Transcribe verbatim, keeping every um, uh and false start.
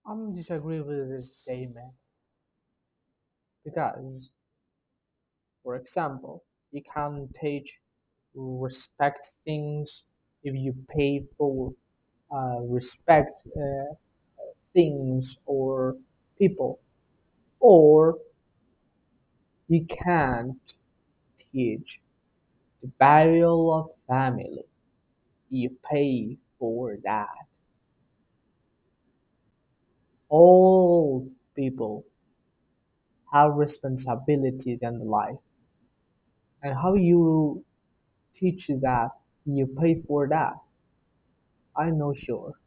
I'm disagree with this statement because, for example, you can teach respect things if you pay for uh, respect uh, things or people, or you can't teach the value of family. You pay for that. All people have responsibilities in life, and how you teach that you pay for that, I'm not sure.